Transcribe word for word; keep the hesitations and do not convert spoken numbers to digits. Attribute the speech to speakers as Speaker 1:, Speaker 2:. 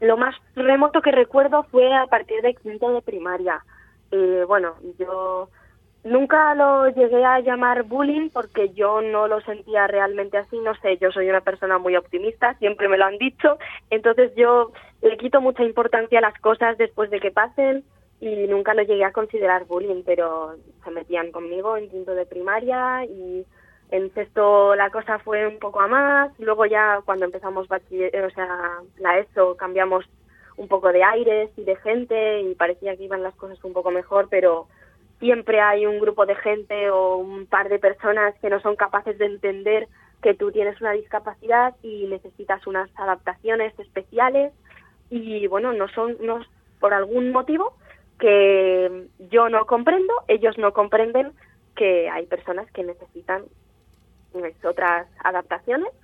Speaker 1: lo más remoto que recuerdo fue a partir de quinto de primaria. Eh, bueno, yo nunca lo llegué a llamar bullying porque yo no lo sentía realmente así, no sé, yo soy una persona muy optimista, siempre me lo han dicho, entonces yo le quito mucha importancia a las cosas después de que pasen y nunca lo llegué a considerar bullying, pero se metían conmigo en quinto de primaria y en sexto la cosa fue un poco a más, luego ya cuando empezamos bachiller, o sea, la ESO cambiamos un poco de aires y de gente y parecía que iban las cosas un poco mejor, pero siempre hay un grupo de gente o un par de personas que no son capaces de entender que tú tienes una discapacidad y necesitas unas adaptaciones especiales y bueno, no son, no, por algún motivo que yo no comprendo, ellos no comprenden que hay personas que necesitan pues, otras adaptaciones